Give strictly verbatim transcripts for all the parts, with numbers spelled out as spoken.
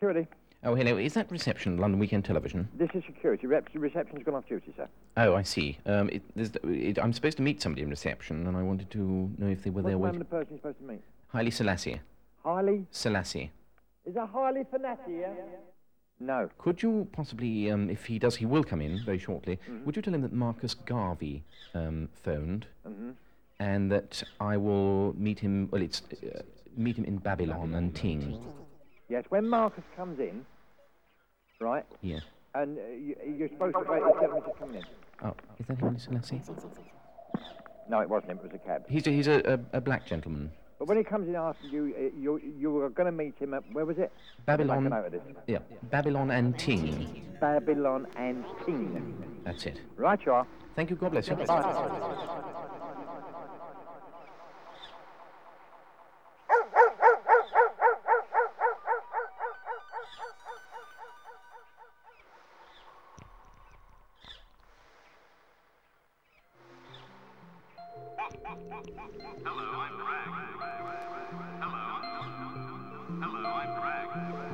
Security. Oh, hello. Is that reception, London Weekend Television? This is security. Rep- reception's gone off duty, sir. Oh, I see. Um, it, there's- it, I'm supposed to meet somebody in reception, and I wanted to know if they were What's there the name waiting. of the person you're supposed to meet? Haile Selassie. Harley? Selassie. Is that Harley Fanati, yeah? No. Could you possibly, um, if he does, he will come in very shortly. Mhm. Would you tell him that Marcus Garvey um, phoned, Mm-hmm. and that I will meet him? Well, it's uh, meet him in Babylon and Ting. Yes, when Marcus comes in, right, Yeah. and uh, you, you're supposed to wait until seven minutes coming in. Oh, is that Haile Selassie? No, it wasn't him, it was a cab. He's a, he's a, a, a black gentleman. But when he comes in after you, uh, you, you were going to meet him at, where was it? Babylon. Make a note of this. Yeah. Babylon and Ting. Babylon and Ting. That's it. Right, you are. Thank you. God bless you. Bye. Hello, I'm Bragg. Hello. Hello, I'm Bragg.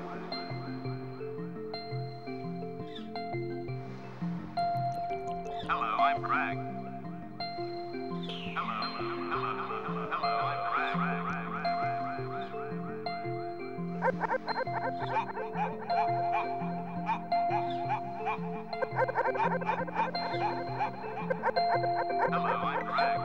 Hello, I'm Bragg. Hello. Hello. Hello, I'm Bragg. Hello, I'm Bragg.